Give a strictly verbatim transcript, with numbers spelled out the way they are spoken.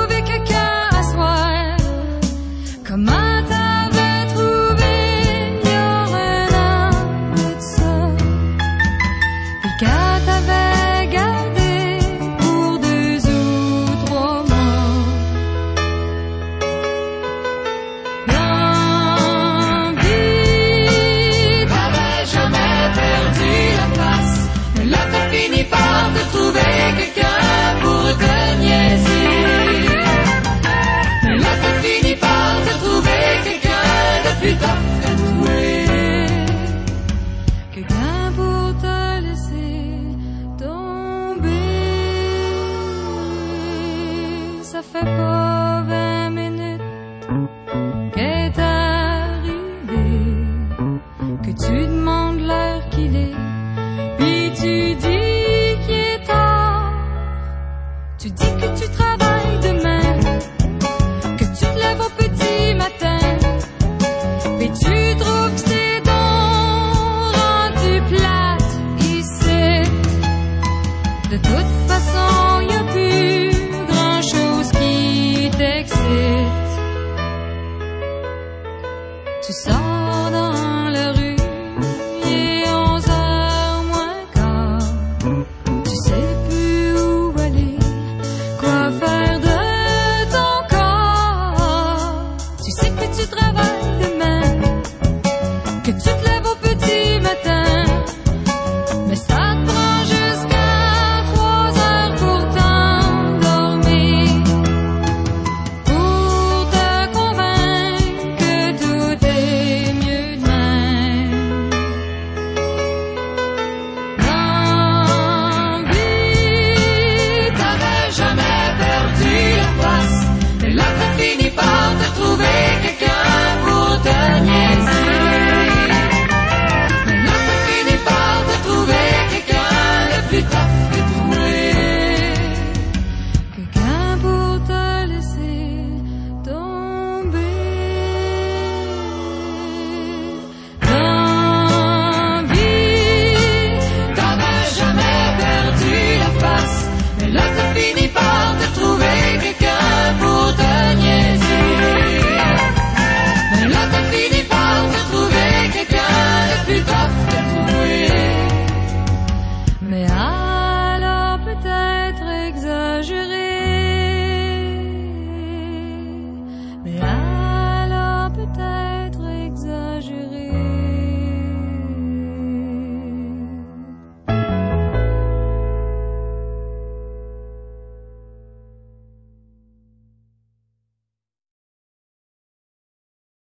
trouver quelqu'un à soir. Comment t'avais trouvé, y aurait un peu de ça. Puis quand t'avais gardé pour deux ou trois mois. L'envie t'avais jamais perdu la place. Mais là t'as fini par te trouver quelqu'un pour te niaiser. Mais là t'as fini par te trouver quelqu'un de plus tough que toi. Quelqu'un pour te laisser tomber. Ça fait pas vingt minutes qu'est arrivé que tu demandes l'heure qu'il est. Puis tu dis qu'il est tard. Tu dis que tu travailles demain, que tu te lèves au petit matin. Puis tu trouves que c'est donc rendu plate ici. De toute façon, y a plus grand chose qui t'excite. Tu sors